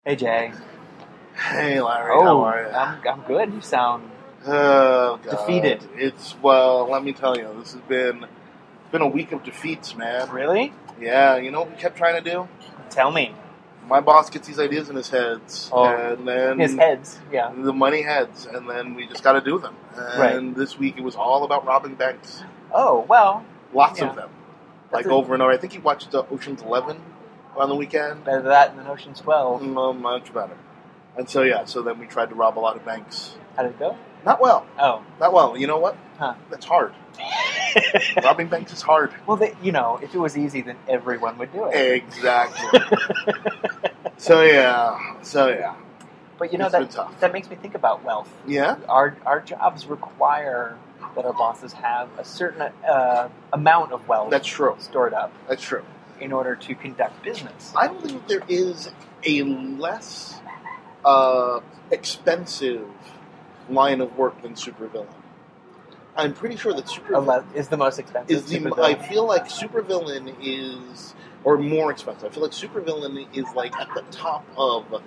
Hey Jay. Hey Larry, how Oh, are you? I'm good. You sound Oh God, defeated. Let me tell you, this has been a week of defeats, man. Really? Yeah, you know what we kept trying to do? Tell me. My boss gets these ideas in his heads, Oh, and then his heads. Yeah. the money heads, and then we just got to do them. Right. And this week it was all about robbing banks, Oh well. lots Yeah. of them, That's over and over. I think he watched Ocean's 11 on the weekend. better that than Ocean's 12. No, much better. And so yeah, so then we tried to rob a lot of banks. How did it go? Not well. Oh. Not well. You know what? Huh. That's hard. Robbing banks is hard. Well, if it was easy, then everyone would do it. Exactly. So yeah. But It's been tough. that makes me think about wealth. Yeah? Our jobs require that our bosses have a certain amount of wealth That's true. stored up That's true. in order to conduct business. I don't think there is a less expensive line of work than supervillain. I'm pretty sure that supervillain Is the most expensive. is the. supervillain. I feel like supervillain is, or more expensive. I feel like supervillain is like at the top of the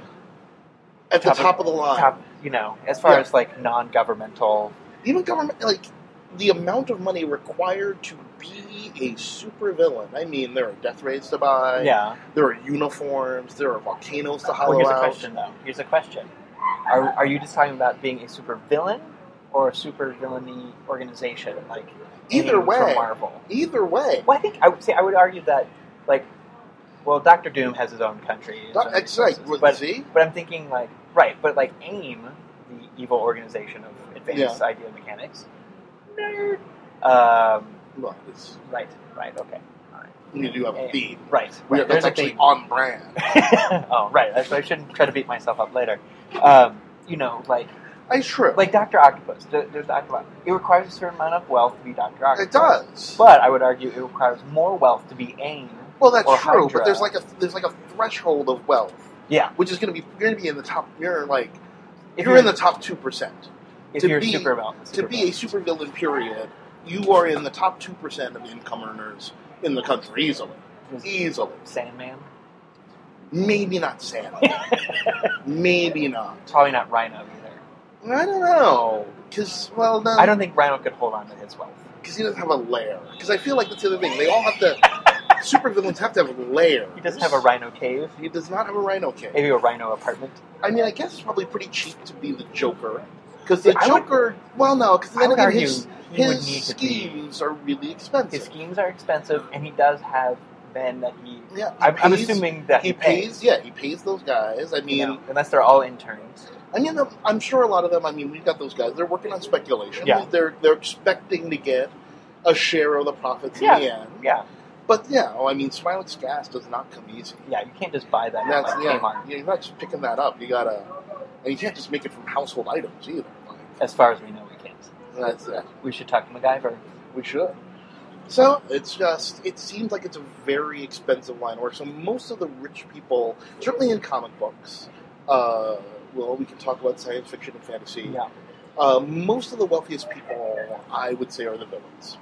line. Top, as far Yeah. as like non-governmental. Even government, like the amount of money required to be a supervillain. I mean, there are death rates to buy. Yeah. There are uniforms. There are volcanoes to hollow Well, here's a out. question though. Here's a question. Are you just talking about being a supervillain or a supervillainy organization like Either AIM way. from Marvel? Either way. Well, I would argue that Doctor Doom has his own country. His own That's right. resources. See? But I'm thinking but AIM, the evil organization of advanced idea mechanics, nerd. Well, it's, Right, okay. All right. you do have a theme. Right. That's There's a actually theme. on brand. Oh, right. I shouldn't try to beat myself up later. It's true. Like Dr. Octopus. There's Dr. Octopus. It requires a certain amount of wealth to be Dr. Octopus. It does. But I would argue it requires more wealth to be AIM. Well, that's or true. Hydra. But there's like a threshold of wealth, Yeah. which is going to be in the top. You're If in the top 2%. If to you're be- supervillain. To be a supervillain, period, you are in the top 2% of income earners in the country easily. Easily. Sandman. Maybe not Santa. Maybe not. Probably not Rhino either. I don't know. Because, well, no. I don't think Rhino could hold on to his wealth. Because he doesn't have a lair. Because I feel like that's the other thing. They all have to. Supervillains have to have layers. He doesn't have a Rhino cave. He does not have a Rhino cave. Maybe a Rhino apartment. I mean, I guess it's probably pretty cheap to be the Joker. Because the I would- Joker. Well, no, because I then would again, argue his he would need to be. schemes are really expensive. His schemes are expensive, and he does have men that he. Yeah, I'm assuming that he pays. Yeah, he pays those guys. I mean, unless they're all interns. I'm sure a lot of them. I mean, we've got those guys. They're working on speculation. Yeah. They're expecting to get a share of the profits Yeah. in the end. Yeah, But yeah, Smilex gas does not come easy. yeah. You can't just buy that And at that's Kmart. you're not just picking that up. You gotta, and you can't just make it from household items either. As far as we know, we can't. That's it. We should talk to MacGyver. We should. So it seems like it's a very expensive line of work. So most of the rich people, certainly in comic books, well, we can talk about science fiction and fantasy. Yeah. Most of the wealthiest people, I would say, are the villains.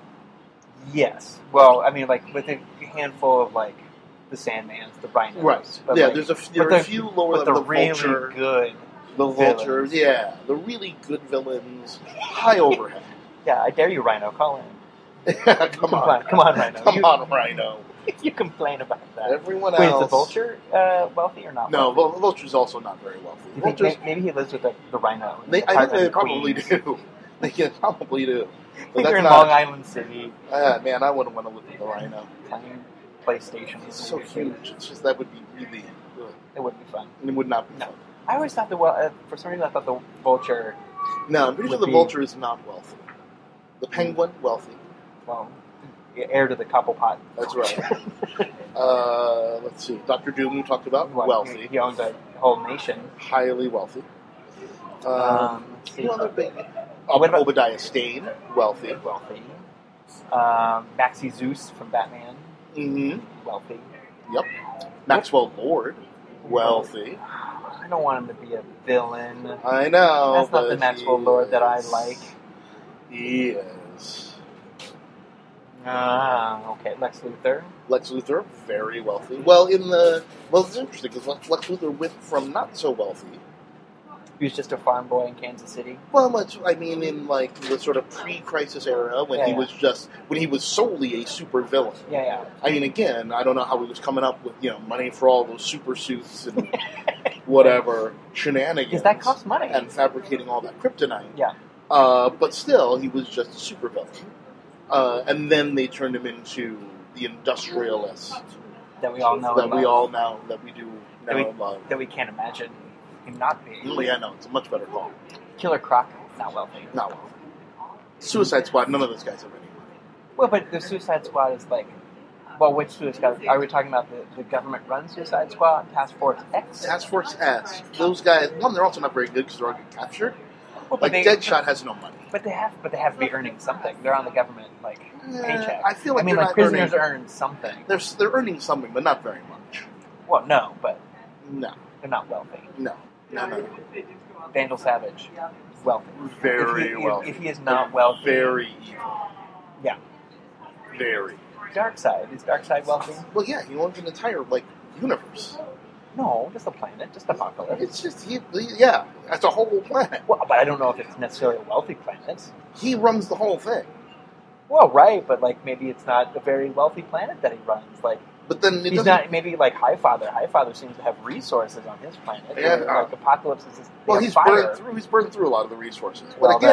Yes. Well, I mean, with a handful of the Sandmans, the Rhinos. Right. But Yeah. like, There are a few lower but level. the really Vulture, good. the Vultures. villains. Yeah, the really good villains. High overhead. Yeah, I dare you, Rhino. Call in. Come on, Rhino. Come on, Rhino. You complain about that. Everyone Wait, is else. the Vulture wealthy or not? No, wealthy? Vulture's also not very wealthy. You think Vulture's, maybe he lives with the Rhino? in I the think apartment they in probably Queens. do. They can probably do. But They're in that's Long not. Island City Man, I wouldn't want to live with the Rhino. playing PlayStation. It's so huge. It's just that would be really. It wouldn't be fun. It would not be. No. fun. I always thought for some reason I thought the Vulture, No, I'm pretty sure Would the be- Vulture is not wealthy. The Penguin, wealthy. well, heir to the Cobblepot. That's right. Let's see. Dr. Doom, we talked about, Well, wealthy, He owns a whole nation. highly wealthy. Let's see. Other big. What about- Obadiah Stane, wealthy. Wealthy. Maxie Zeus from Batman. Mm-hmm. Wealthy. Yep. Maxwell Lord, wealthy. I don't want him to be a villain. I know. That's not but the Maxwell he Lord that I is. like. He is. Okay. Lex Luthor. Lex Luthor, very wealthy. Well, it's interesting because Lex Luthor went from not so wealthy. He was just a farm boy in Kansas City. Well, in like the sort of pre-crisis era when he was solely a super villain. Yeah. I mean, again, I don't know how he was coming up with money for all those super suits and whatever shenanigans. Because that costs money. And fabricating all that kryptonite. Yeah. But still, he was just a super villain. And then they turned him into the industrialist that we all know. That we all know. That we do know love. That we can't imagine him not being. Well, yeah, no, it's a much better call. Killer Croc, not wealthy. Not wealthy. Suicide Squad, none of those guys have any money. Well, but the Suicide Squad is like... Well, which Suicide Squad? Are we talking about the government-run Suicide Squad? Task Force X? Task Force S. Those guys, one, they're also not very good because they're all getting captured. Well, Deadshot has no money. But they have to be earning something. They're on the government, paycheck. I feel like prisoners earn something. They're earning something, but not very much. Well, no, but... No. They're not wealthy. No. Vandal Savage, wealthy. Very wealthy. If he is not wealthy... Very evil. Yeah. Very. Darkseid. Is Darkseid wealthy? Well, yeah, he owns an entire, universe. No, just a planet, just Apocalypse. It's just, that's a whole planet. Well, but I don't know if it's necessarily a wealthy planet. He runs the whole thing. Well, right, but maybe it's not a very wealthy planet that he runs. But then he's not. Maybe Highfather. Highfather seems to have resources on his planet. Yeah. Apocalypse is. He's burned through a lot of the resources. But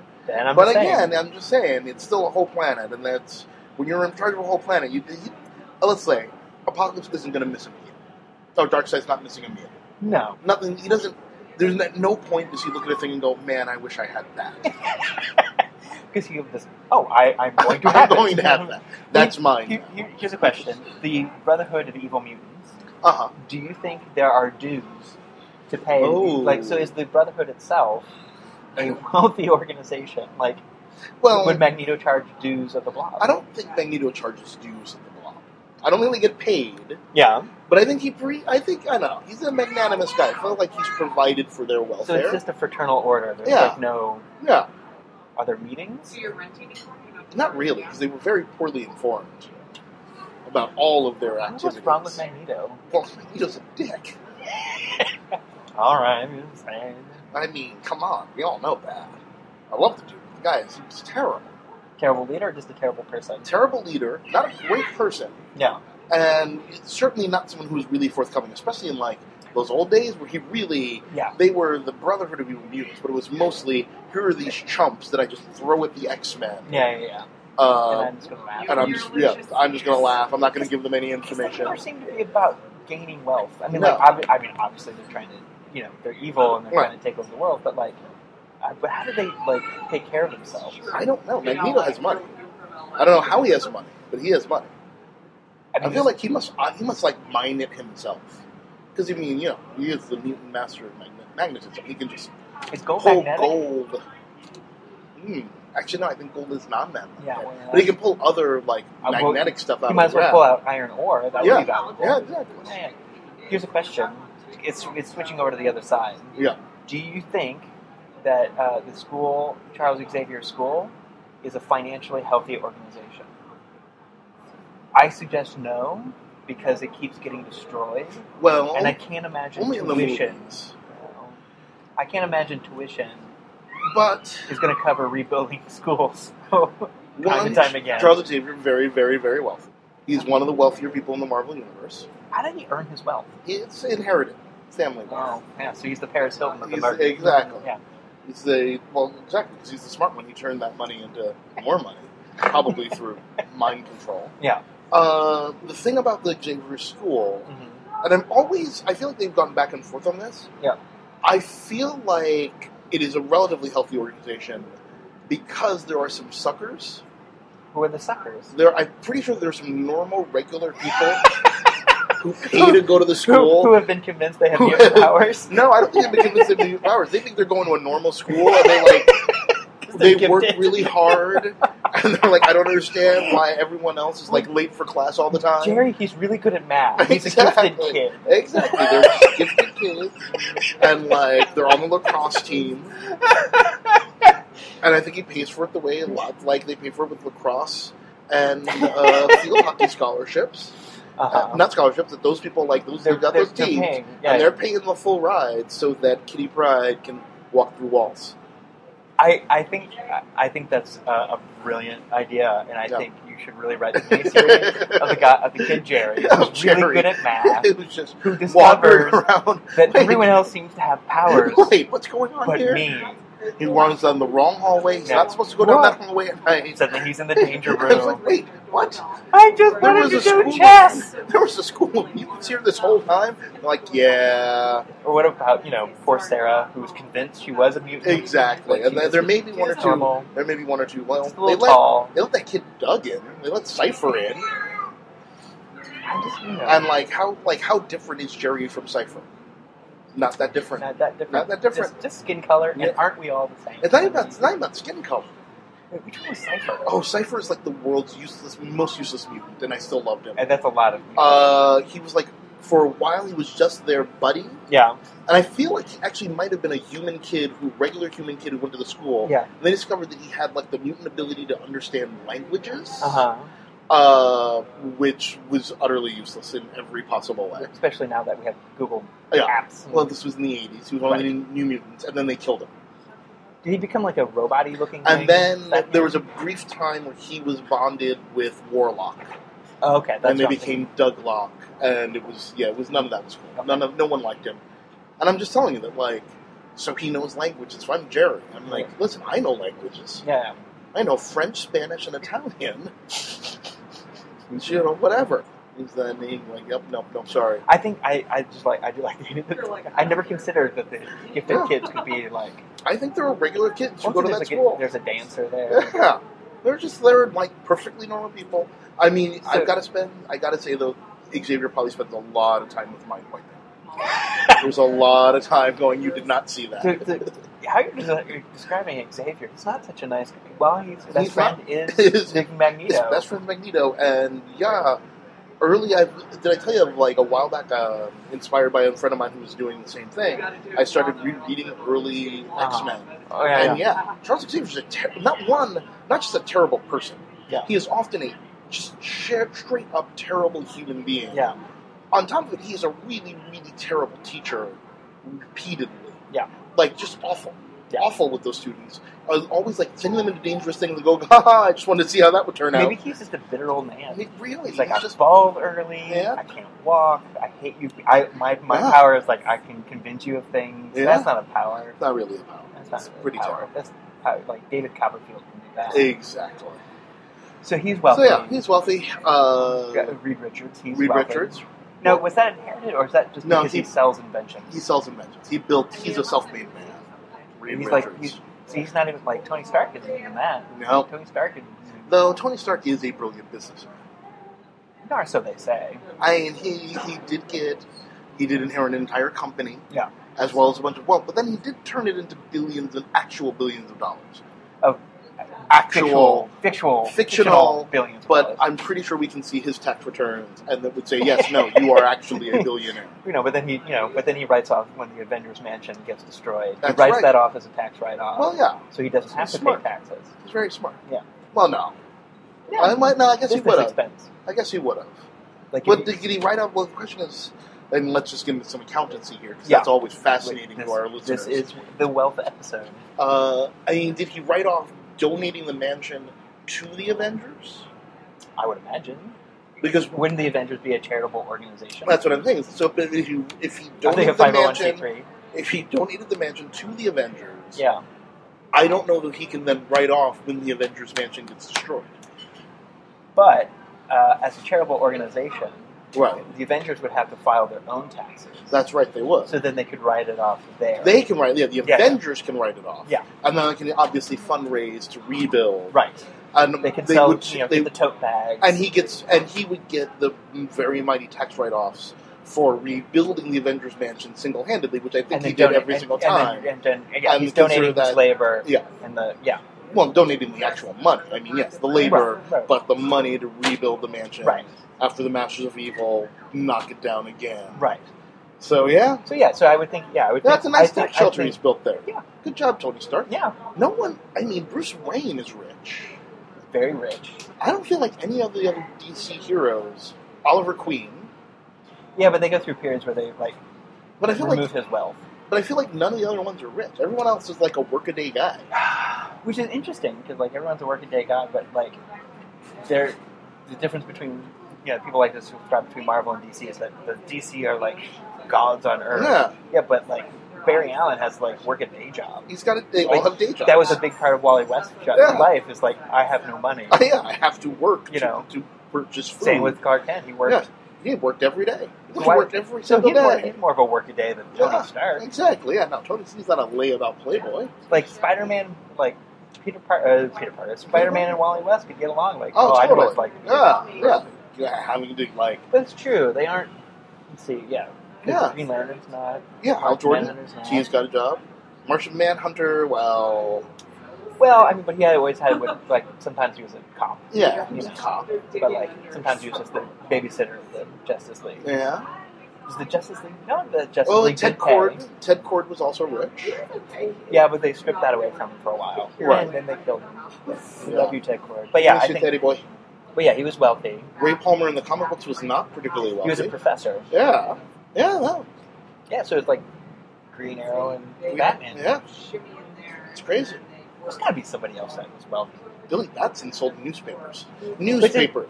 I'm just saying, it's still a whole planet, and that's when you're in charge of a whole planet. Let's say Apocalypse isn't going to miss a meal. Oh, Darkseid's not missing a meal. No, nothing. He doesn't. There's no point does he look at a thing and go, "Man, I wish I had that." Because he have this. Oh, I'm going to have that. That's mine. Here's a question: the Brotherhood of Evil Mutants. Do you think there are dues to pay? So is the Brotherhood itself a wealthy organization? Would Magneto charge dues of the Blob? I don't think Magneto charges dues of the Blob. I don't think they get paid. Yeah. But I think I know, he's a magnanimous guy. I feel like he's provided for their welfare. So it's just a fraternal order. There's no... Yeah. Are there meetings? So you're renting it? Not really, because they were very poorly informed about all of their activities. What's wrong with Magneto? Well, Magneto's a dick. Alright, I'm just saying. I mean, come on. We all know that. I love the dude. The guy is terrible. Terrible leader or just a terrible person? Terrible leader. Not a great person. Yeah. And certainly not someone who's really forthcoming, especially in those old days where he really, they were the Brotherhood of Evil Mutants, but it was mostly, here are these chumps that I just throw at the X-Men. Yeah. And I'm just going to laugh. And I'm just going to laugh. I'm not going to give them any information. It never seemed to be about gaining wealth. I mean, obviously they're trying to, they're evil and they're trying to take over the world, but but how do they take care of themselves? I don't know. Magneto has money. I don't know how he has money, but he has money. I feel like he must mine it himself. Because, he is the mutant master of magnetism. He can just pull gold. Actually, no, I think gold is non-magnetic. Yeah, but he can pull other, magnetic stuff out of the ground. He might as well pull out iron ore. That would be valuable. Yeah, exactly. Yeah. Here's a question. It's switching over to the other side. Yeah. Do you think that the school, Charles Xavier School, is a financially healthy organization? I suggest no, because it keeps getting destroyed. Well, and I can't imagine only tuition. In the movies. I can't imagine tuition, but is going to cover rebuilding schools time and time again. Charles Xavier, very, very, very wealthy. He's one of the wealthier people in the Marvel universe. How did he earn his wealth? It's inherited, family wealth. Oh, yeah. So he's the Paris Hilton of the Marvel. Exactly. Yeah. Exactly, because he's the smart one. He turned that money into more money, probably through mind control. Yeah. The thing about the Xavier School, and I feel like they've gone back and forth on this. Yeah. I feel like it is a relatively healthy organization because there are some suckers. Who are the suckers? I'm pretty sure there's some normal, regular people who pay to go to the school. Who have been convinced they have mutant powers? No, I don't think they've been convinced they have mutant powers. They think they're going to a normal school and they work really hard. And they're I don't understand why everyone else is late for class all the time. Jerry, he's really good at math. He's a gifted kid. Exactly. They're just gifted kids. And they're on the lacrosse team. And I think he pays for it the way a lot they pay for it with lacrosse. and field hockey scholarships. Not scholarships, that those people they've got those teams, paying, and they're paying the full ride so that Kitty Pryde can walk through walls. I think that's a brilliant idea, and I think you should really write a miniseries of the kid Jerry, who's really good at math, who discovers that everyone else seems to have powers. Wait, what's going on here? But me. He runs down the wrong hallway. He's not supposed to go down that hallway at night. Suddenly he's in the danger room. I was like, wait, what? I just wanted to do chess! There was a school of mutants here this whole time? I'm like, yeah. Or what about, poor Sarah, who was convinced she was a mutant? Exactly. And there may be one or two. Normal. There may be one or two. Well, they let that kid Doug in. They let Cypher in. And how different is Jerry from Cypher? Not that different. Not that different. Just skin color, and aren't we all the same? It's not even about skin color. Wait, which one was Cypher? Oh, Cypher is like the world's most useless mutant, and I still loved him. And that's a lot of he was for a while, he was just their buddy. Yeah. And I feel like he actually might have been a regular human kid who went to the school. Yeah. And they discovered that he had the mutant ability to understand languages. Which was utterly useless in every possible way. Especially now that we have Google Apps. Well, this was in the 80s. He was only in New Mutants, and then they killed him. Did he become like a robot-y looking thing? And then there was a brief time where he was bonded with Warlock. Oh, okay. And they became Douglock, and it was none of that was cool. Okay. No one liked him. And I'm just telling you that, so he knows languages. So I'm Jerry. I'm like, listen, I know languages. Yeah. I know French, Spanish, and Italian. Whatever. Is that name no, sorry. I think I do like I never considered that the gifted kids could be I think there are regular kids who go to that school. There's a dancer there. Yeah. They're perfectly normal people. I mean, I gotta say though, Xavier probably spends a lot of time with Mind Wipe. There's a lot of time going, you did not see that. How you're describing Xavier, he's not such a nice guy. Well, his best friend is Magneto. His best friend Magneto, and did I tell you a while back, inspired by a friend of mine who was doing the same thing, I started reading early X-Men. Oh, yeah, and Charles Xavier is not just a terrible person. Yeah. He is often a just straight up terrible human being. Yeah. On top of it, he is a really, really terrible teacher repeatedly. Yeah. Just awful. Yeah. Awful with those students. Always sending them into dangerous things and go, haha, I just wanted to see how that would turn out. Maybe he's just a bitter old man. Really? He's I just bald early, I can't walk, I hate you. My power is I can convince you of things. Yeah. That's not a power. It's not really a power. That's not really pretty power. terrible. That's how, David Copperfield can do that. Exactly. So he's wealthy. So he's wealthy. Reed Richards. Reed Richards. No, was that inherited, or is that just because he sells inventions? He sells inventions. He's a self-made man. Reed Richards. He's not even Tony Stark isn't even that. No. Tony Stark is... Though Tony Stark is a brilliant businessman. Or so they say. I mean, he did inherit an entire company. Yeah. As well as a bunch of wealth, but then he did turn it into actual billions of dollars. Of fictional billions. But I'm pretty sure we can see his tax returns, and that would say, yes, no, you are actually a billionaire. But then he writes off when the Avengers Mansion gets destroyed. That's he writes that off as a tax write-off. Well, yeah. So he doesn't have to pay taxes. He's very smart. Yeah. Well, no. Yeah. I guess he would have. Expense. I guess he would have. Did he write off? Well, the question is, and let's just get into some accountancy here, because that's always fascinating to our listeners. This is the wealth episode. Did he write off donating the mansion to the Avengers? I would imagine. Because wouldn't the Avengers be a charitable organization? That's what I'm thinking. So if he donated the mansion to the Avengers, I don't know that he can then write off when the Avengers mansion gets destroyed. But as a charitable organization, right, the Avengers would have to file their own taxes. That's right, they would. So then they could write it off there. They can write the Avengers can write it off. Yeah. And then they can obviously fundraise to rebuild. Right. And they can sell the tote bags. And he would get the very mighty tax write-offs for rebuilding the Avengers Mansion single-handedly, which I think he did every single time. And he's donating his labor. Yeah. Well, donating the actual money. I mean, yes, the labor, but the money to rebuild the mansion. Right. After the Masters of Evil knock it down again. Right. So, yeah. So I would think, That's a nice tax shelter he's built there. Yeah. Good job, Tony Stark. Yeah. Bruce Wayne is rich. very rich. I don't feel like any of the other DC heroes, Oliver Queen. Yeah, but they go through periods where they but I feel remove his wealth. But I feel like none of the other ones are rich. Everyone else is like a workaday guy. Which is interesting, because everyone's a workaday guy, but the difference between people like this who subscribe between Marvel and DC is that the DC are gods on Earth. Yeah. Yeah, but Barry Allen has work a day job. They all have day jobs. That was a big part of Wally West's life. Is I have no money. I have to work. To purchase food. Same with Clark Kent. He worked. Yeah. He worked every day. He worked every single day. He's more of a work a day than Tony Stark. Exactly. Yeah. No, Tony's not a layabout playboy. Spider-Man, Peter Parker, Spider-Man and Wally West could get along. Totally. I know what it's like. I mean, but it's true. They aren't. Let's see. Yeah. Yeah. Green Lantern's not. Yeah. Hal Jordan. He's got a job. Martian Manhunter. Well, but he always had sometimes he was a cop. Yeah, he was a cop. But sometimes he was just the babysitter of the Justice League. Yeah. Was the Justice League? No, the Justice League. Ted Kord. Ted Kord was also rich. Yeah, but they stripped that away from him for a while. Right. And then they killed him. We love you, Ted Kord. But yeah, I think Teddy boy. But yeah, he was wealthy. Ray Palmer in the comic books was not particularly wealthy. He was a professor. Yeah. Yeah. No. Yeah. So it's Green Arrow and Batman. Yeah. It's crazy. There's got to be somebody else that was wealthy. Billy Batson sold newspapers. No one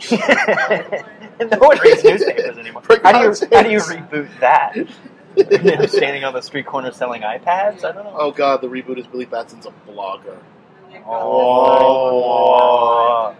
reads newspapers anymore. How do you reboot that? Standing on the street corner selling iPads? I don't know. Oh God, the reboot is Billy Batson's a blogger. Oh.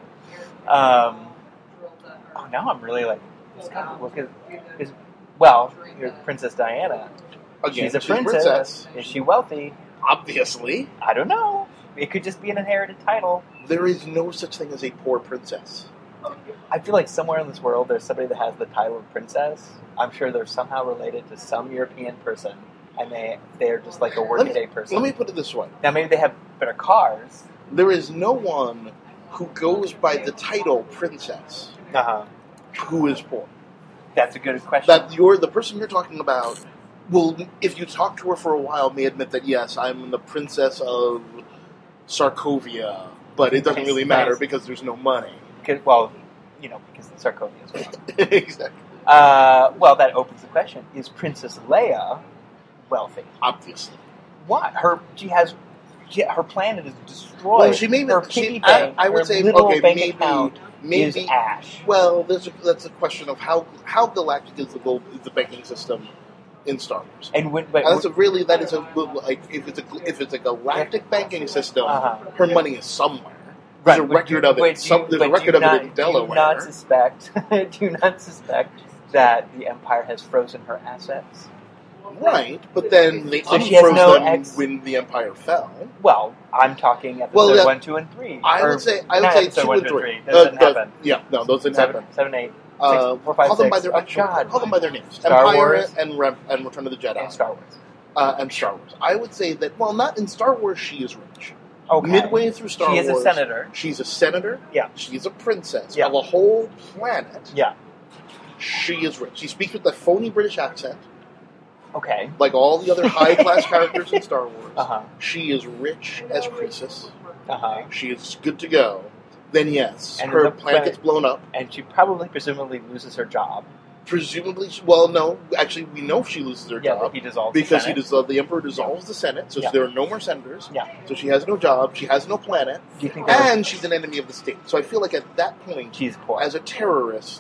Now I'm really it's kind of your Princess Diana. Again, she's a princess. Is she wealthy? Obviously. I don't know. It could just be an inherited title. There is no such thing as a poor princess. I feel like somewhere in this world there's somebody that has the title of princess. I'm sure they're somehow related to some European person, and they're just a workaday person. Let me put it this way. Now maybe they have better cars. There is no one who goes by the title princess who is poor. That's a good question. The person you're talking about will, if you talk to her for a while, may admit that yes, I'm the princess of Sarkovia, but it doesn't really matter because there's no money. Because Sarkovia is money. Exactly. That opens the question: is Princess Leia wealthy? Obviously. Why? Her planet is destroyed. Well, she may. Her piggy bank. I would say maybe ash. Well, that's a question of how galactic is the banking system in Star Wars. And if it's a galactic banking system, her money is somewhere. Right, there's a record of it. There's a record of it in Delaware. Do you not suspect that the Empire has frozen her assets? Right, but then they unfroze them when the Empire fell. Well, I'm talking episode 1, 2, and 3. I would say 2 and 3. Those didn't happen. Yeah, no, those didn't happen. 7, 8. 4, 5, 6. Call them by their names. Star Empire Wars and Return of the Jedi. And Star Wars. And Star Wars. I would say that, not in Star Wars, she is rich. Okay. Midway through Star Wars. She is a senator. She's a senator. Yeah. She's a princess of a whole planet. Yeah. She is rich. She speaks with a phony British accent. Okay. Like all the other high-class characters in Star Wars. She is rich as Croesus. She is good to go. Then yes, and her planet gets blown up. And she presumably loses her job. Presumably, well, no. Actually, we know she loses her job. He dissolves because the Senate. The Emperor dissolves the Senate, so there are no more senators. Yeah. So she has no job. She has no planet. Do you think she's an enemy of the state. So I feel like at that point, she's poor. As a terrorist,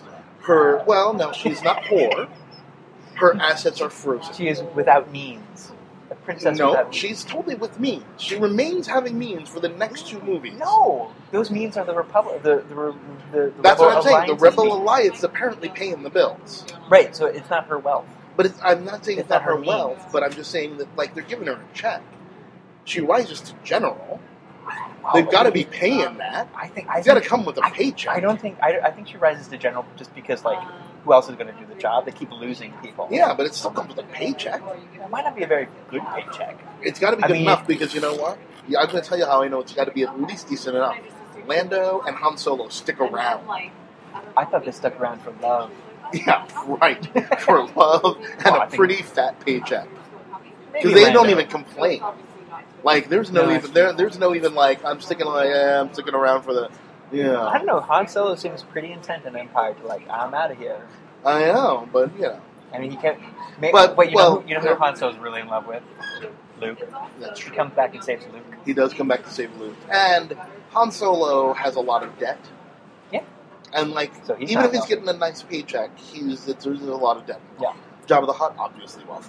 she's not poor. Her assets are frozen. She is without means. A princess without means. She's totally with means. She remains having means for the next 2 movies. No, those means are the Republic. The That's Rebel what I'm saying. The Rebel means. Alliance is apparently paying the bills. Right. So it's not her wealth. But I'm not saying it's not her means. wealth. But I'm just saying that they're giving her a check. She rises to general. They've got to be paying that. It's got to come with a paycheck. I think she rises to general just because who else is going to do the job? They keep losing people. Yeah, but it still comes with a paycheck. It might not be a very good paycheck. It's got to be good enough because you know what? Yeah, I'm going to tell you how I know it's got to be at least decent enough. Lando and Han Solo stick around. I thought they stuck around for love. Yeah, right. For love and a pretty fat paycheck. Because they don't even complain. There's no even I'm sticking around for the Yeah. I don't know. Han Solo seems pretty intent in Empire to like, I'm out of here. I know, but I mean, he can't. But you know who Han Solo's really in love with? Luke. That's true. He comes back and saves Luke. He does come back to save Luke, and Han Solo has a lot of debt. Yeah. And so even if he's getting a nice paycheck, there's a lot of debt. Yeah. Jabba the Hutt, obviously wealthy.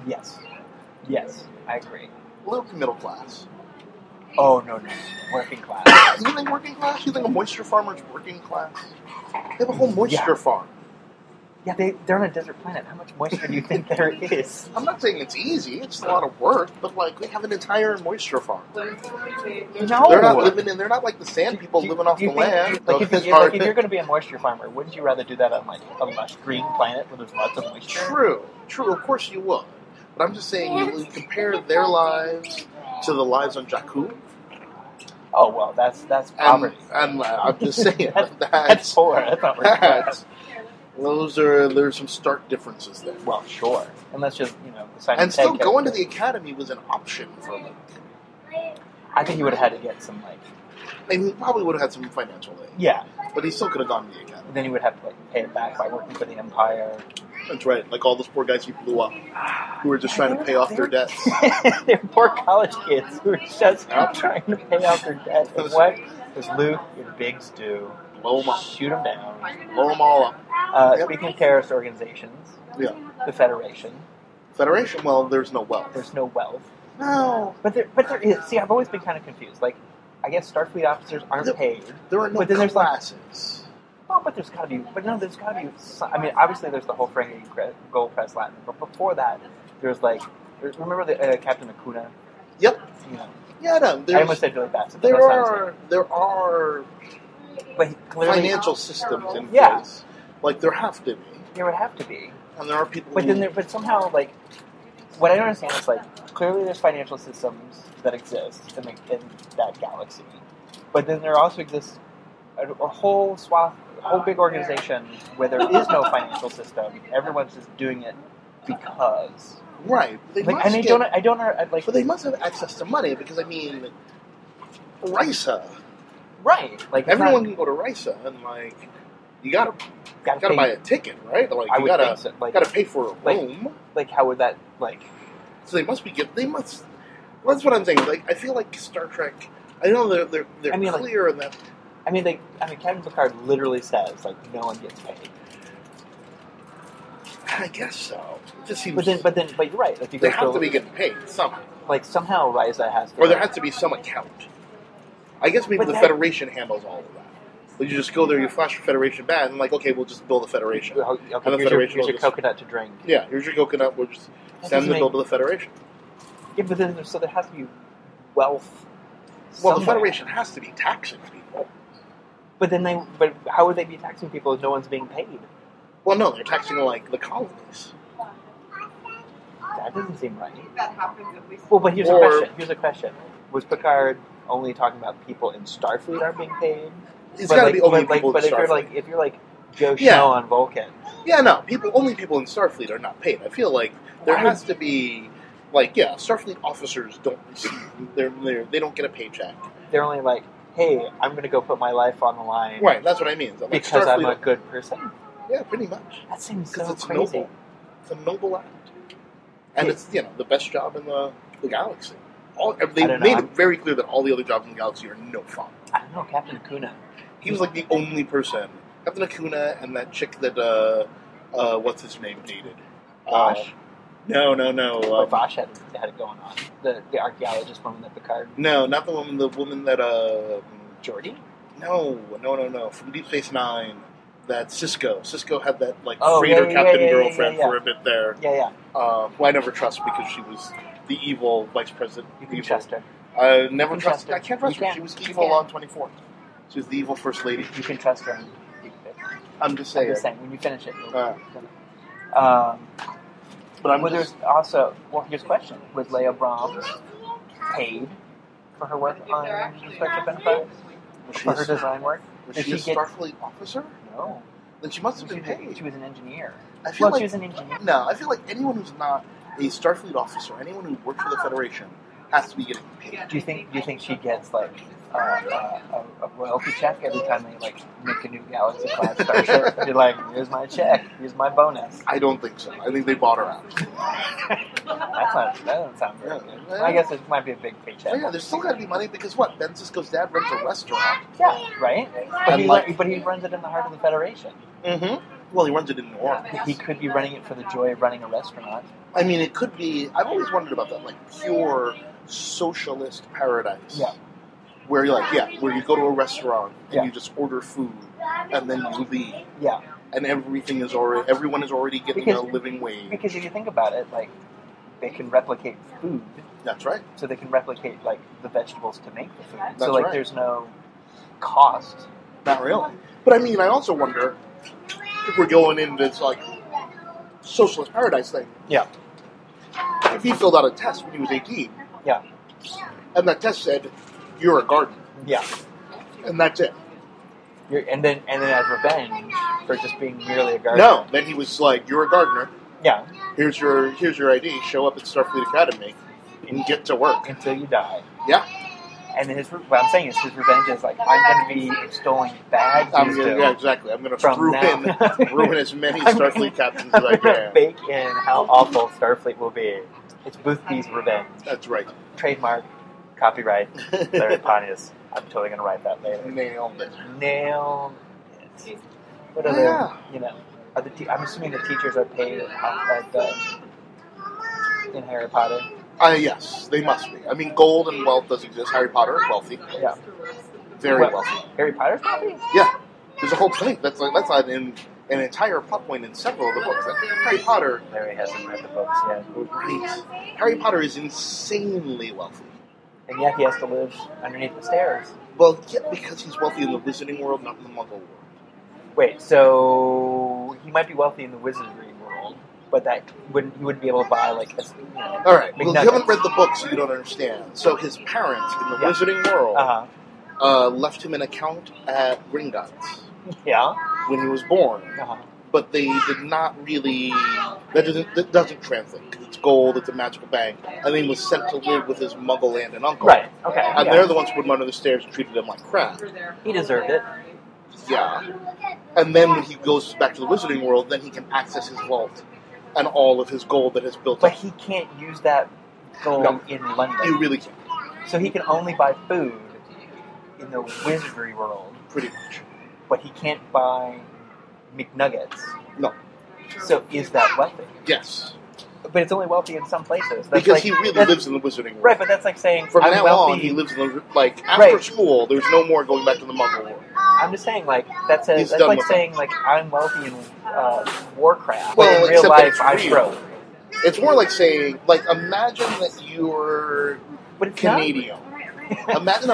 Yes, I agree. Luke, middle class. Oh no, working class. You think working class? You think a moisture farmer's working class? They have a whole moisture farm. Yeah, they're on a desert planet. How much moisture do you think there is? I'm not saying it's easy. It's a lot of work, but they have an entire moisture farm. No, they're not living in. They're not like the sand people living off the land. If you're going to be a moisture farmer, wouldn't you rather do that on a lush green planet where there's lots of moisture? True. Of course you would. But I'm just saying, you compare their lives to the lives on Jakku. Oh well, that's poverty. And I'm just saying that's poor. That's not working class. There's some stark differences there. Well, sure. And that's just, and still going to the academy was an option for Luke. I think he would have had to get some, he probably would have had some financial aid. Yeah. But he still could have gone to the academy. And then he would have to, pay it back by working for the Empire. That's right. Like all those poor guys he blew up who were just trying to pay off their debts. They're poor college kids who were just trying to pay off their debt. And what does Luke and Biggs do? Blow them up. Shoot them down. Blow them all up. Speaking of terrorist organizations, the Federation. Federation? Well, there's no wealth. There's no wealth. No. But there is. See, I've always been kind of confused. I guess Starfleet officers aren't paid. There are no classes. But there's got to be. But no, there's got to be. I mean, obviously, there's the whole Ferengi Gold Crest Latin. But before that, there's remember the Captain Acuna? Yep. Yeah, no. I almost said Billy Batson. There are financial systems in place. There have to be. There would have to be. And there are people. But somehow, what I don't understand is clearly there's financial systems that exist in that galaxy, but then there also exists a whole big organization where there is no financial system. Everyone's just doing it because. Right. But they must have access to money because Risa. Right. Everyone can go to Risa and you gotta buy a ticket, right? You gotta pay for a room. How would that So they must be They must. Well, that's what I'm saying. I feel like Star Trek. I know they're clear in that. Captain Picard literally says no one gets paid. I guess so. It just seems. But you're right. They have to be getting paid somehow. Somehow Risa has to. Or there has to be some account. I guess maybe the Federation handles all of that. You just go there, you flash your Federation badge, and okay, we'll just bill the Federation. Okay, and the Federation here's your coconut to drink. Yeah, here's your coconut. We'll just send the bill to the Federation. Yeah, but then there has to be wealth. Well, the Federation has to be taxing people. But how would they be taxing people if no one's being paid? Well, no, they're taxing the colonies. That doesn't seem right. That happens at least. Well, but here's a question. Was Picard only talking about people in Starfleet are being paid? It's got to be only people in Starfleet. But if you're Joe Schmo on Vulcan. Yeah, no, only people in Starfleet are not paid. I feel there has to be, Starfleet officers don't receive, they don't get a paycheck. They're only hey, I'm going to go put my life on the line. Right, that's what I mean. Because I'm a good person? Yeah, pretty much. That seems so it's crazy. Noble. It's a noble act. And it's, the best job in the galaxy. They made it very clear that all the other jobs in the galaxy are no fun. I don't know, Captain Acuna. He was the only person. Captain Acuna and that chick that, what's his name, dated. Vash? No. Vash had it going on. The archaeologist woman that Picard. No, not the woman. The woman that Geordi? No. From Deep Space Nine. That Cisco had that freighter captain girlfriend for a bit there. Yeah. Who I never trust because she was the evil vice president. You can trust her. I never trust her. I can't trust her. She was evil on 24th. She was the evil first lady. You can trust her. I'm just saying. When you finish it. But there's also here's a question: was Leia Brahms paid for her work on Spectrum Enterprise? For her design work? Was she a Starfleet officer? No. Then she must have been paid. She was an engineer. She was an engineer. No, I feel anyone who's not a Starfleet officer, anyone who works for the Federation, has to be getting paid. Do you think she gets like a royalty check every time they like make a new Galaxy class starship? They're like, here's my check, here's my bonus. I don't think so. I think they bought her out. That doesn't sound very good. Well, I guess it might be a big paycheck. Well, yeah, there's still got to be money because what? Ben Sisko's dad runs a restaurant. Yeah, right. But he runs it in the heart of the Federation. Mm-hmm. Well, he runs it in New Orleans. He could be running it for the joy of running a restaurant. I mean, it could be. I've always wondered about that, like pure socialist paradise. Yeah. Where you're like, where you go to a restaurant and you just order food and then you leave. Yeah. And everyone is already getting a living wage. Because if you think about it, like, they can replicate food. That's right. So they can replicate, like, the vegetables to make the food. That's so, like, right. There's no cost. Not really. But I mean, I also wonder if we're going into this, like, socialist paradise thing. Yeah. If he filled out a test when he was 18. Yeah. And that test said, you're a gardener. Yeah. And that's it. And then as revenge for just being merely a gardener. No. Then he was like, you're a gardener. Yeah. Here's your ID. Show up at Starfleet Academy and get to work. Until you die. Yeah. And then what I'm saying is his revenge is like, I'm going to be extolling bad wisdom. Yeah, exactly. I'm going to ruin as many Starfleet captains as I can. Bake in how awful Starfleet will be. It's Boothby's revenge. That's right. Trademark, copyright, Larry Pontius. I'm totally going to write that later. Nailed it. What other, I'm assuming the teachers are paid in Harry Potter. Yes, they must be. I mean, gold and wealth does exist. Harry Potter is wealthy. Yeah. Very wealthy. Harry Potter's wealthy? Yeah. There's a whole point. That's not an entire plot point in several of the books. That Harry Potter... Larry hasn't read the books yet. Right. Harry Potter is insanely wealthy. And yet he has to live underneath the stairs. Well, yeah, because he's wealthy in the Wizarding world, not in the Muggle world. Wait, so he might be wealthy in the Wizardry world, but he wouldn't be able to buy, like, all right. Well, you haven't read the book, so you don't understand. So his parents in the Wizarding world left him an account at Gringotts. Yeah. When he was born. But they did not really... That doesn't translate. It's gold, it's a magical bank. And then he was sent to live with his Muggle aunt and uncle. Right, okay. And they're the ones who put him under the stairs and treated him like crap. He deserved it. Yeah. And then when he goes back to the Wizarding world, then he can access his vault and all of his gold that has built up. But he can't use that gold in London. He really can't. So he can only buy food in the Wizardry world. Pretty much. But he can't buy McNuggets. No. So is that wealthy? Yes. But it's only wealthy in some places. That's because he really lives in the Wizarding world. Right, but that's like saying, from now on, he lives in the, like, after school, there's no more going back to the Muggle world. I'm just saying, like, that's like saying, like, I'm wealthy in Warcraft, well, but in real life, I'm broke. It's more like saying, like, imagine that you're Canadian. Imagine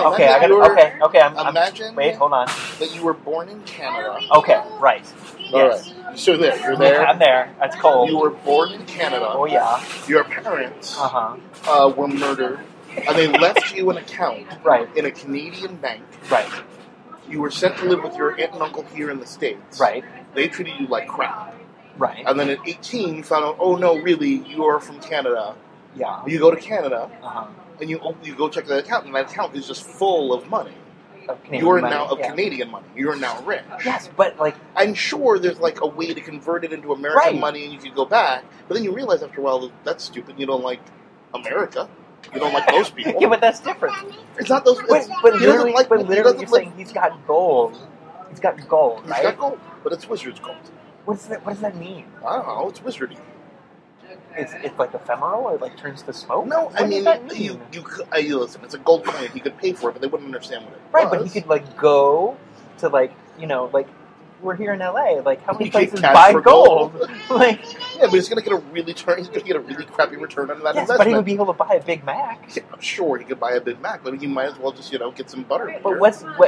wait, hold on. That you were born in Canada. Okay, right. Yes. All right. So you're there. I'm there. That's cold. You were born in Canada. Oh, yeah. Your parents were murdered, and they left you an account in a Canadian bank. Right. You were sent to live with your aunt and uncle here in the States. Right. They treated you like crap. Right. And then at 18, you found out, oh, no, really, you are from Canada. Yeah. You go to Canada, and you go check that account, and that account is just full of money. Canadian money. You are now rich. Yes, but like I'm sure there's like a way to convert it into American money, and you can go back. But then you realize after a while that's stupid. You don't like America. You don't like those people. Yeah, but that's different. It's not those. But literally, you're saying he's got gold. He's got gold, right? He's got gold, but it's wizard's gold. What does that mean? I don't know. It's wizardy. It's like ephemeral, or it like turns to smoke? No, I mean, you listen, it's a gold coin. He could pay for it, but they wouldn't understand what it was. Right, but he could like go to like we're here in LA. Like how many places buy gold? Like yeah, but he's gonna get a really crappy return on that investment. But he would be able to buy a Big Mac. Yeah, I'm sure he could buy a Big Mac, but he might as well just get some butter. But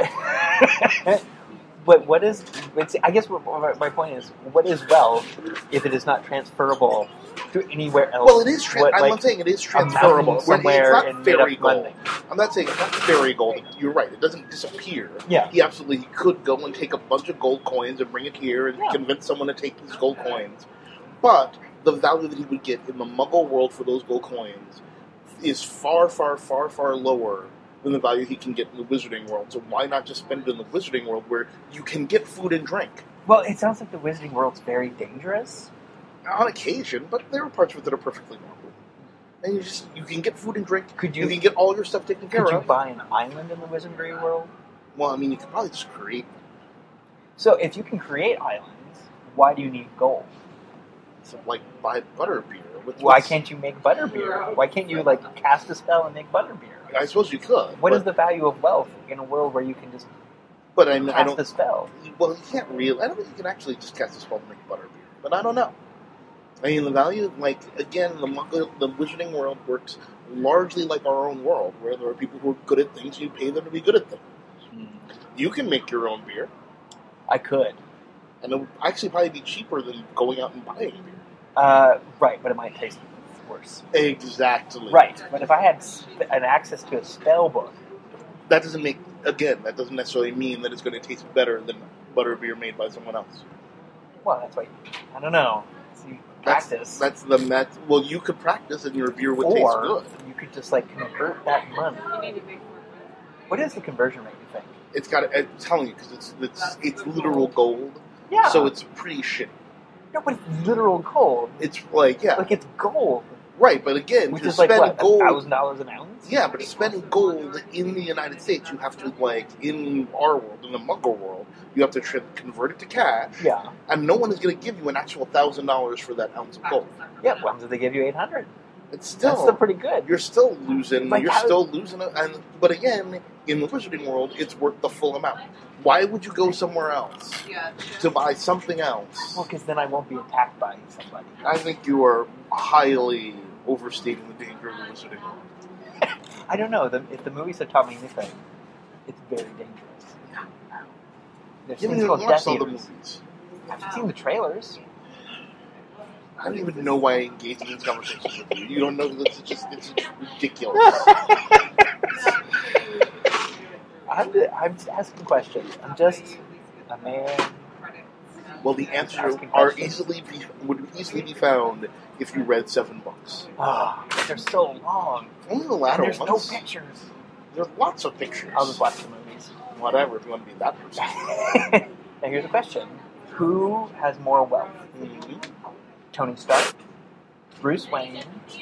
But what is? I guess my point is, what is wealth if it is not transferable to anywhere else? Well, it is. I'm saying it is transferable. Somewhere it's not fairy gold. I'm not saying it's not fairy gold. You're right. It doesn't disappear. Yeah. He absolutely could go and take a bunch of gold coins and bring it here and convince someone to take these gold coins. But the value that he would get in the Muggle world for those gold coins is far, far, far, far lower than the value he can get in the Wizarding World. So why not just spend it in the Wizarding World where you can get food and drink? Well, it sounds like the Wizarding World's very dangerous. On occasion, but there are parts of it that are perfectly normal. And you can get food and drink. You can get all your stuff taken care of. Could you buy an island in the Wizarding World? Well, I mean, you could probably just create. So if you can create islands, why do you need gold? So, like, buy butterbeer. Why can't you make butterbeer? Why can't you, like, cast a spell and make butterbeer? I suppose you could. What is the value of wealth in a world where you can just cast a spell? Well, you can't really. I don't think you can actually just cast a spell to make butterbeer. But I don't know. I mean, the value, like, again, the Wizarding World works largely like our own world, where there are people who are good at things and you pay them to be good at things. You can make your own beer. I could. And it would actually probably be cheaper than going out and buying beer. Right, but it might taste worse. Exactly. Right, but if I had an access to a spell book... That doesn't necessarily mean that it's going to taste better than butterbeer made by someone else. Well, that's why... I don't know. Practice. Well, you could practice and your beer would taste good. You could just, like, convert that money. What is the conversion rate, you think? I'm telling you, because it's literal gold. Yeah. So it's pretty shitty. No, but it's literal gold. It's like, yeah. Like, it's gold. Right, but again, which is like, what, $1,000 an ounce? Yeah, but to spend gold in the United States, you have to, like, in our world, in the Muggle world, you have to convert it to cash. Yeah. And no one is going to give you an actual $1,000 for that ounce of gold. Yeah, when did they give you $800? It's still... That's still pretty good. You're still losing... But again, in the Wizarding World, it's worth the full amount. Why would you go somewhere else to buy something else? Well, because then I won't be attacked by somebody. I think you are highly overstating the danger of the Wizarding World. I don't know. If the movies have taught me anything, it's very dangerous. There's things called Death Eaters. I've seen the trailers. I don't even know why I engage in this conversation with you. You don't know that it's just ridiculous. I'm just asking questions. I'm just a man. Well, the answers would easily be found if you read 7 books. They're so long. Only the latter ones. There's no pictures. There's lots of pictures. I'll just watch the movies. Whatever, if you want to be that person. Now here's a question. Who has more wealth? Mm-hmm. Tony Stark, Bruce Wayne,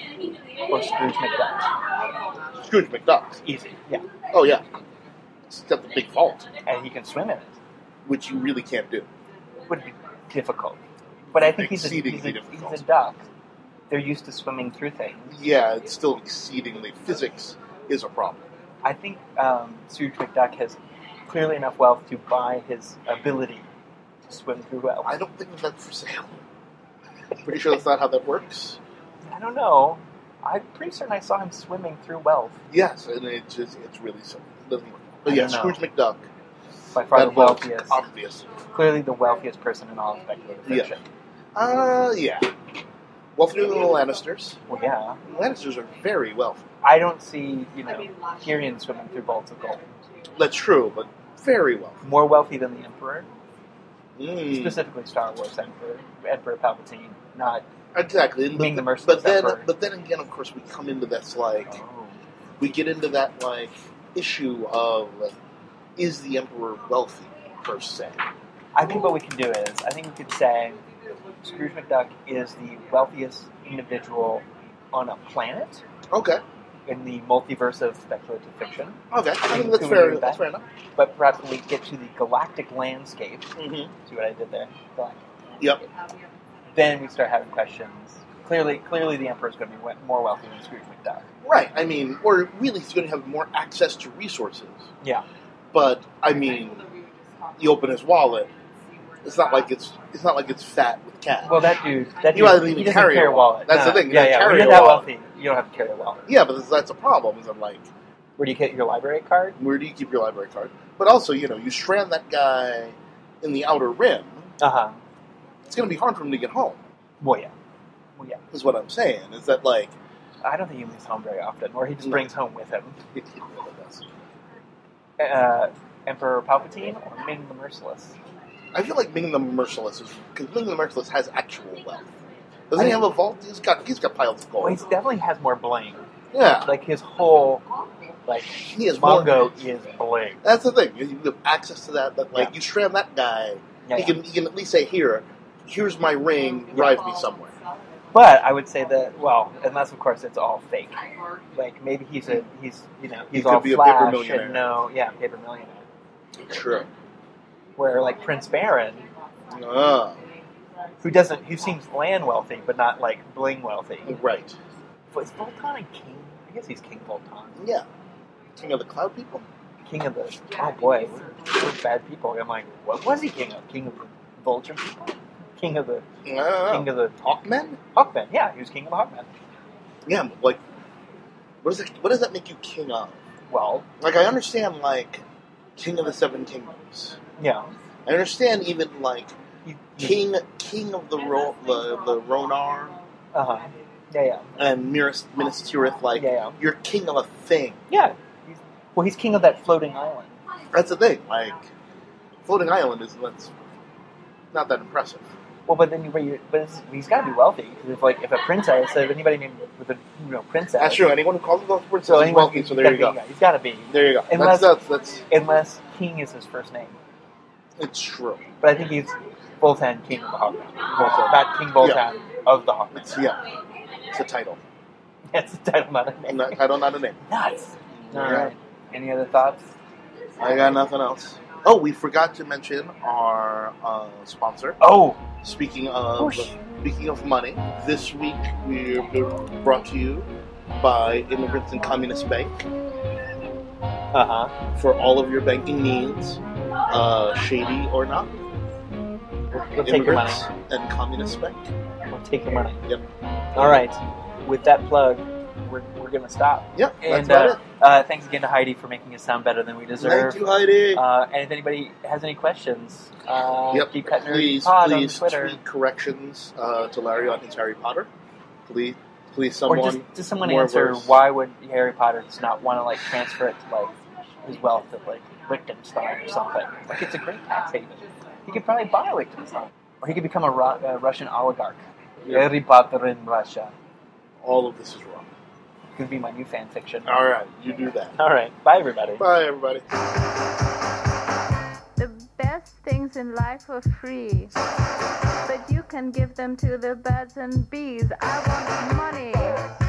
or Scrooge McDuck? Scrooge McDuck. Easy, yeah. Oh, yeah. It's got the big fault. And he can swim in it. Which you really can't do. Would be difficult. But I think he's a duck. They're used to swimming through things. Yeah, it's still exceedingly... Physics is a problem. I think Scrooge McDuck has clearly enough wealth to buy his ability to swim through wealth. I don't think that's for sale. Pretty sure that's not how that works. I don't know. I'm pretty certain I saw him swimming through wealth. Yes, and it's really simple. It doesn't work. But yeah, Scrooge McDuck. By far the wealthiest. Obvious. Clearly the wealthiest person in all of speculative fiction. Yeah. Wealthier than the Lannisters. Well, yeah. The Lannisters are very wealthy. I don't see, Tyrion swimming through vaults of gold. That's true, but very wealthy. More wealthy than the Emperor. Specifically Star Wars Emperor Palpatine, not exactly being the merciless Emperor. But then again, of course, we come into this, we get into that, issue of, is the Emperor wealthy, per se? I think what we can do is, we could say Scrooge McDuck is the wealthiest individual on a planet. Okay. In the multiverse of speculative fiction. Okay, I think that's fair enough. But perhaps when we get to the galactic landscape, see what I did there? Galactic. Yep. Then we start having questions. Clearly the Emperor's going to be more wealthy than Scrooge McDuck. Right, or really he's going to have more access to resources. Yeah. But, you open his wallet, it's not like it's fat with cash. Well, that dude he doesn't carry a wallet. That's the thing. Yeah. When you're that wealthy, you don't have to carry a wallet. Yeah, but that's a problem. Is where do you get your library card? Where do you keep your library card? But also, you strand that guy in the Outer Rim. It's going to be hard for him to get home. Well, yeah. Is what I'm saying. Is that I don't think he leaves home very often, or he just brings home with him. Emperor Palpatine or Ming the Merciless? I feel like Ming the Merciless because Ming the Merciless has actual wealth. Doesn't he have a vault? He's got piles of gold. Well, he definitely has more bling. Yeah. Like his whole Mongo is bling. That's the thing. You have access to that. But you strand that guy, he can at least say, here's my ring. Drive me somewhere. But I would say that unless of course it's all fake. Like maybe he's all flash and paper millionaire. True. Where like Prince Baron, who seems land wealthy but not like bling wealthy. Right. But is Voltan a king? I guess he's King Voltan. Yeah. King of the Cloud People. King of the we're bad people. I'm like, what was he king of? King of the Vulture people? King of the Hawkmen? Hawkmen, yeah, he was king of the Hawkmen. Yeah, like what does that make you king of? Well, like I understand like King of the Seven Kingdoms. Yeah. I understand even like King of the Ronar. Uh-huh. Yeah. And Minas Tirith, you're king of a thing. Yeah. He's king of that floating island. That's the thing. Like, floating island is not that impressive. Well, but then he's got to be wealthy. Because if a princess, if anybody named with a princess, that's true. Anyone who calls himself a princess is wealthy. So there you go. He's got to be. There you go. Unless King is his first name. It's true. But I think he's Voltan, King of the Hawkmen. Not King Voltan of the Hawkmen. It's a title. It's a title, not a name. Title, not a name. Nuts. All right. Any other thoughts? I got nothing else. Oh, we forgot to mention our sponsor. Oh, speaking of money, this week we're brought to you by Immigrants and Communist Bank. For all of your banking needs, shady or not. We'll take your money. And Communist Bank. We'll take your money. Yep. All right. With that plug, we're going to stop. Yep. And that's about it. Thanks again to Heidi for making us sound better than we deserve. Thank you, Heidi. And if anybody has any questions, keep cutting please tweet corrections to Larry on his Harry Potter. Please, someone. Or just someone answer why would Harry Potter just not want to transfer it to his wealth to Liechtenstein or something. It's a great tax haven. He could probably buy Liechtenstein, or he could become a Russian oligarch. Yep. Harry Potter in Russia. All of this is wrong. Could be my new fan fiction. All right, you do that. All right, bye everybody. Bye everybody. The best things in life are free, but you can give them to the birds and bees. I want money.